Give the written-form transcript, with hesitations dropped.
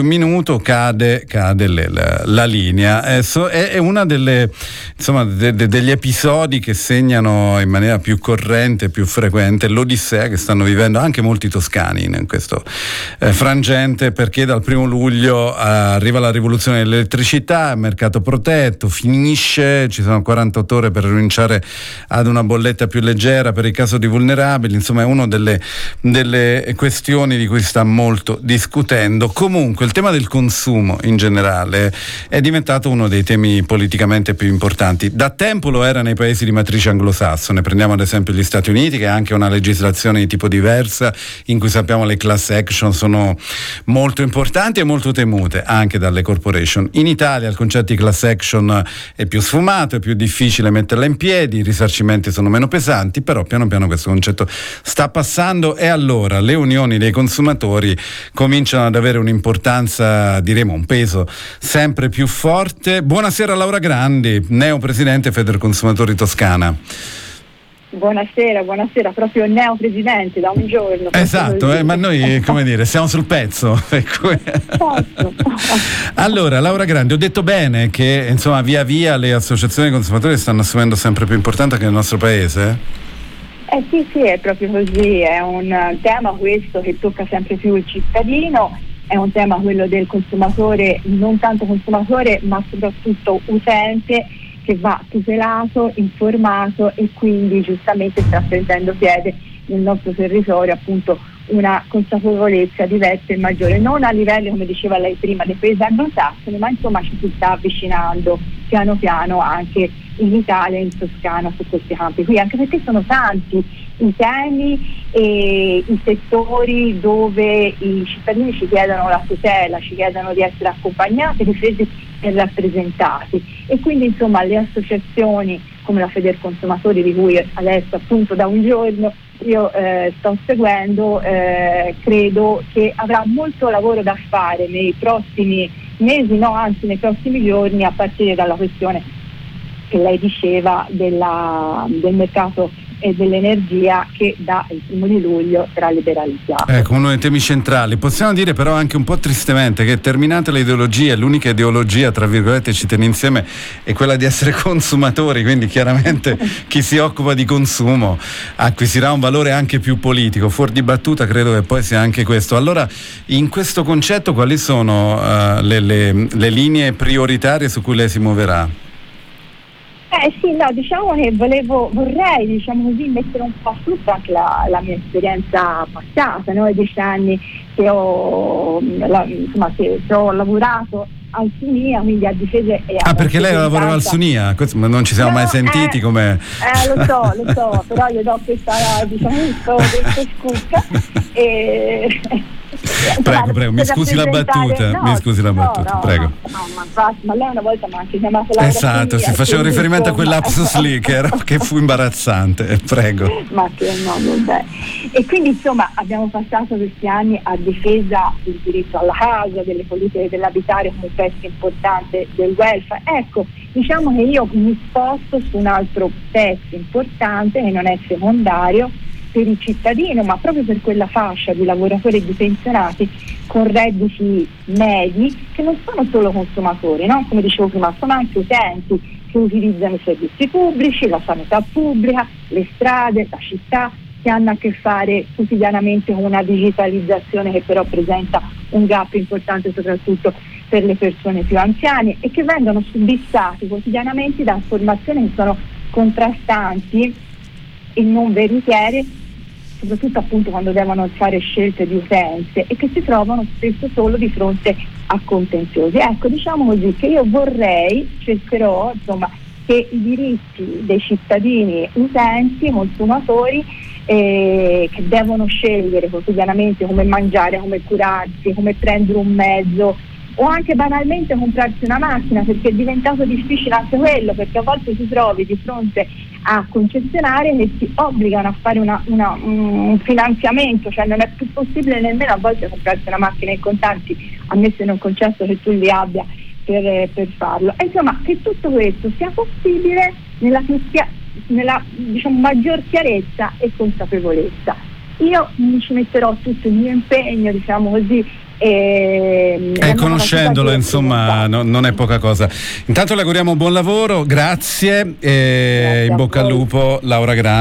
un minuto cade la linea. È una delle, insomma, degli episodi che segnano in maniera più corrente, più frequente l'odissea che stanno vivendo anche molti toscani in questo frangente, perché dal 1 luglio arriva la rivoluzione dell'elettricità, mercato protetto, finisce, ci sono 48 ore per rinunciare ad una bolletta più leggera per il caso di vulnerabili. Insomma, è una delle questioni di cui sta molto discutendo. Comunque il tema del consumo in generale è diventato uno dei temi politicamente più importanti. Da tempo lo era nei paesi di matrice anglosassone. Prendiamo ad esempio gli Stati Uniti, che ha anche una legislazione di tipo diversa, in cui sappiamo le class action sono molto importanti e molto temute anche dalle corporation. In Italia il concetto di class action è più sfumato, è più difficile metterla in piedi, i risarcimenti sono meno pesanti, però piano piano questo concetto sta passando, e allora le unioni dei consumatori cominciano ad avere un'importanza, diremo un peso sempre più forte. Buonasera Laura Grandi, neopresidente Federconsumatori Toscana. Buonasera, proprio neopresidente da un giorno. Esatto, ma noi, come dire, siamo sul pezzo. Allora, Laura Grandi, ho detto bene che insomma via via le associazioni dei consumatori stanno assumendo sempre più importanza anche nel nostro paese? Sì, è proprio così, è un tema questo che tocca sempre più il cittadino, è un tema quello del consumatore, non tanto consumatore ma soprattutto utente, che va tutelato, informato, e quindi giustamente sta prendendo piede nel nostro territorio appunto una consapevolezza diversa e maggiore, non a livello, come diceva lei prima, dei paesi anglosassoni, ma insomma ci si sta avvicinando piano piano anche in Italia e in Toscana su questi campi qui, anche perché sono tanti i temi e i settori dove i cittadini ci chiedono la tutela, ci chiedono di essere accompagnati, difesi e rappresentati, e quindi insomma le associazioni come la Federconsumatori, di cui adesso appunto da un giorno io sto seguendo, credo che avrà molto lavoro da fare nei prossimi mesi, nei prossimi giorni, a partire dalla questione che lei diceva del mercato e dell'energia, che da il 1 di luglio sarà liberalizzato. Ecco, uno dei temi centrali. Possiamo dire però anche un po' tristemente che, terminate le ideologie, l'unica ideologia tra virgolette ci tiene insieme è quella di essere consumatori, quindi chiaramente chi si occupa di consumo acquisirà un valore anche più politico. Fuori di battuta credo che poi sia anche questo. Allora, in questo concetto quali sono le linee prioritarie su cui lei si muoverà? Diciamo che vorrei mettere un po' a frutto anche la mia esperienza passata, i 10 anni che ho lavorato al SUNIA, quindi a difesa e perché lei lavorava al SUNIA? Non ci siamo mai sentiti come... Lo so, però io do questa scoop Prego, mi scusi la battuta, prego. Ma lei una volta mi ha anche chiamato Laura. Esatto, si faceva riferimento a quell'lapsus lì che fu imbarazzante, prego. Vabbè. E quindi insomma abbiamo passato questi anni a difesa del diritto alla casa, delle politiche dell'abitare come pezzo importante del welfare. Ecco, diciamo che io mi sposto su un altro pezzo importante che non è secondario per il cittadino, ma proprio per quella fascia di lavoratori e di pensionati con redditi medi, che non sono solo consumatori, no? Come dicevo prima, sono anche utenti che utilizzano i servizi pubblici, la sanità pubblica, le strade, la città, che hanno a che fare quotidianamente con una digitalizzazione che però presenta un gap importante soprattutto per le persone più anziane, e che vengono subissati quotidianamente da informazioni che sono contrastanti e non veritiere, soprattutto appunto quando devono fare scelte di utenze, e che si trovano spesso solo di fronte a contenziosi. Ecco, diciamo così, che io cercherò che i diritti dei cittadini utenti, consumatori, che devono scegliere quotidianamente come mangiare, come curarsi, come prendere un mezzo, o anche banalmente comprarsi una macchina, perché è diventato difficile anche quello, perché a volte ti trovi di fronte a concessionarie che ti obbligano a fare un finanziamento, cioè non è più possibile nemmeno a volte comprarsi una macchina in contanti, ammesso in un concesso che tu li abbia per farlo. E insomma, che tutto questo sia possibile nella maggior chiarezza e consapevolezza. io ci metterò tutto il mio impegno, diciamo così, conoscendolo, insomma, non è poca cosa. Intanto le auguriamo buon lavoro, grazie, in bocca al lupo, Laura Grandi.